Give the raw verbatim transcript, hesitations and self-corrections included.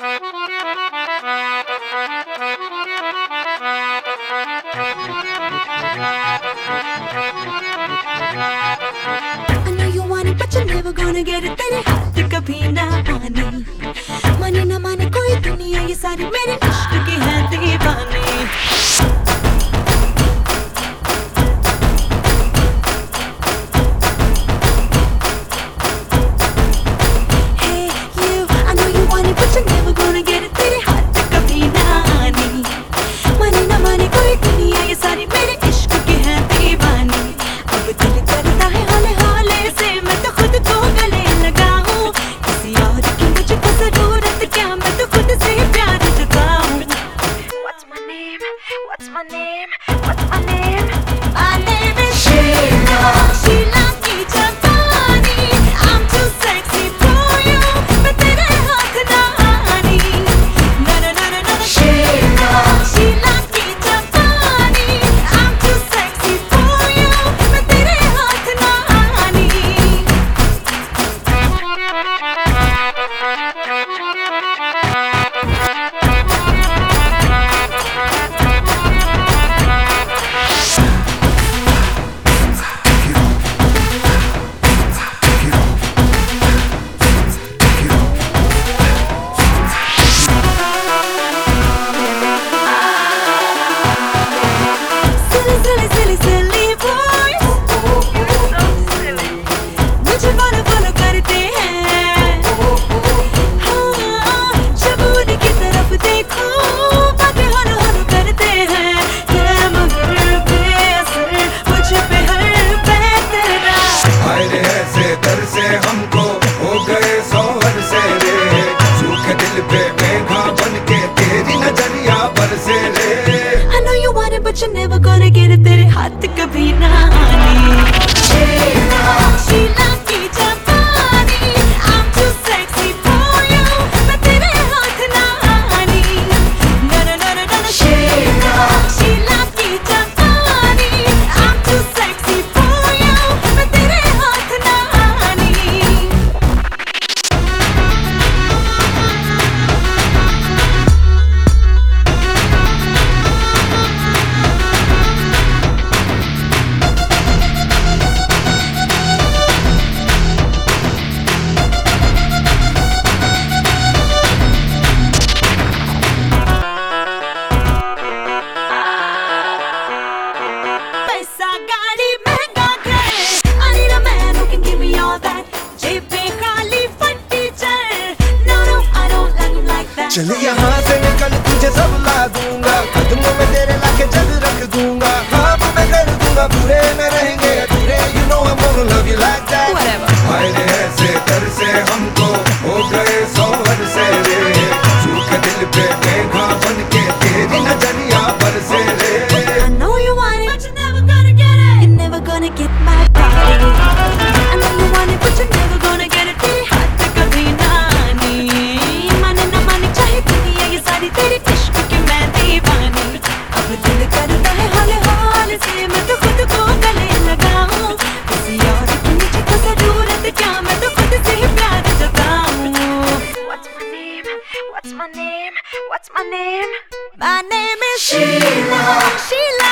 know you want it, but you're never gonna get it. तेरे हाथ कभी ना आने, माने ना माने कोई दुनिया ये सारी मेरे इश्क की है दीवानी. Hey you, I know you want it, but you're never gonna get it. तेरे हाथ कभी ना आने, माने ना माने कोई दुनिया ये सारी मेरे इश्क की है दीवानी. अब दिल करता है हाले हाले से मैं तो खुद को गले लगाऊं. किसी और की मुझको जरूरत क्या, मैं तो खुद से प्यार जताऊं. What's my name? What's my name? What's my name? My name is Sheila. Sheila की जवानी. I'm too sexy for you. मैं तेरे हाथ ना आनी. Na na na na na. Sheila. Sheila की जवानी. I'm too sexy for you. मैं तेरे हाथ ना आनी. Silly, silly, silly, silly boys. मुझे follow, follow करते हैं. हाँ, जब उनकी तरफ देखो, बातें हर हर करते हैं. क्या मगर बेअसर, मुझ पे हर बेतरा. हाय रे ऐसे दर से हमको हो गए सोहर से रे. सूखे दिल पे मेघा बन के तेरी नजरिया बरसे रे. I know you want it, but you're never gonna get it. तेरे हाथ कभी ना आने. Sheila, Sheila की जवानी. I'm too sexy for you. मैं तेरे हाथ ना आनी. Na na na na na. Sheila, Sheila की जवानी. I'm too sexy for you. मैं तेरे हाथ ना आनी. पैसा गाड़ी महंगा घर. I need a man who can give me all that. जेबें खाली फटी चल. No no, I don't like him like that. चल यहाँ से निकल तुझे सब ला दूंगा. कदमों में तेरे लाके जग रख दूंगा. ख्वाब मैं कर दूंगा पूरे न रहेंगे अधूरे. You know I'm gonna love you like that. Whatever. हाय रे ऐसे दर से हमको हो गए सोहर से रे. सूखे दिल पे मेघा बन के तेरी नजरिया बरसे रे. I know you want it, but you're never gonna get it. You're never gonna get my body. I know you want it, but you're never gonna get it. तेरे हाथ कभी ना आनी. माने ना माने चाहे दुनिया ये सारी तेरी इश्क की मैं दीवानी. अब दिल करता है हाले हाले से मैं तो खुद को गले लगाऊं. किसी और की मुझको जरूरत क्या, मैं तो खुद से प्यार जताऊं. What's my name? What's my name? What's my name? My name is Sheila. Sheila.